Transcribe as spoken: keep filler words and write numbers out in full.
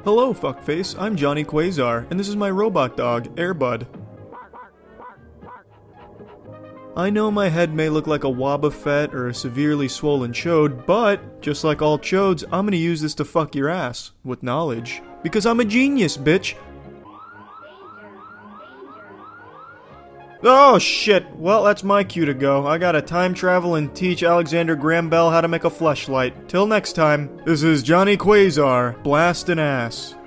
Hello, fuckface. I'm Johnny Quasar, and this is my robot dog, Airbud. I know my head may look like a Wobbuffet or a severely swollen chode, but, just like all chodes, I'm gonna use this to fuck your ass. With knowledge. Because I'm a genius, bitch! Oh shit, well that's my cue to go. I gotta time travel and teach Alexander Graham Bell how to make a fleshlight. Till next time, this is Johnny Quasar, blastin' ass.